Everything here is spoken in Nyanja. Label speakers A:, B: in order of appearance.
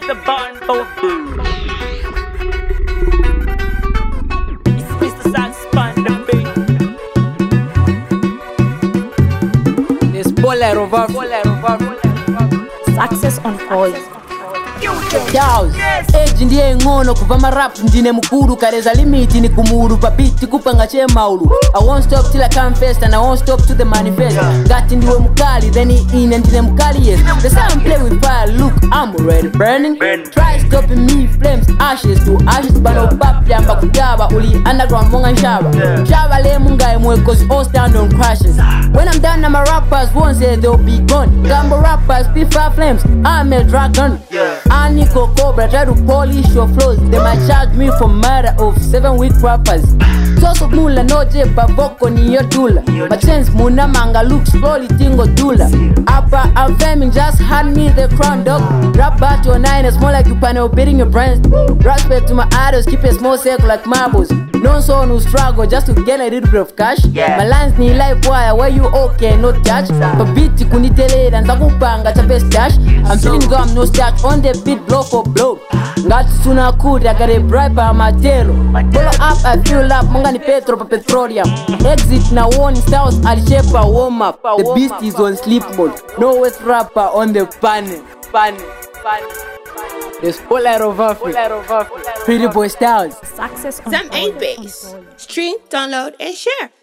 A: the barn over. It's Mr. Sax Panda, baby.
B: This bolero verse.
C: Success on call.
B: Chaos, age ndiye ngono kuva marap ndine mukuru kareza limit ni kumuru pa beat kupanga che maulu. I won't stop till I confess and I won't stop to the manifest. Got ndiwe mukali then in and ndine mukali yes. The sound play with fire, look I'm already burning. Try stopping me, flames ashes to ashes bano pap yamba kujaba uli underground monga shaba. Shaba le munga emwe cause all stand on crashes. When I'm done my rappers won't say they'll be gone. Gambo rappers P5 flames, I'm a dragon. Aniko Cobra try to polish your flows. They might charge me for murder of 7 weak rappers. Source of mula no jeba voko ni your dula. My chance muna manga look slowly tingo dula. Upper I'm faming just hand me the crown dog. Rap battle 9 it's more like you panel beating your brains. Respect to my idols keep a small circle like marbles. No son who struggle just to get a little bit of cash. My lines ni live wire where you okay not judge. But beat kunitele and zakupanga cha best dash. I'm feeling gum no stack on the beat blow for blow. Got sooner could I got a bribe by Matero. Follow up I feel up munga ni petro pa petroleum. Exit na one styles alishepa warm up. The beast is on sleep mode. No West rapper on the panel. There's bolero verse. Pretty boy styles.
C: Success on
D: Some
C: call.
D: ain't bass. Stream, download, and share.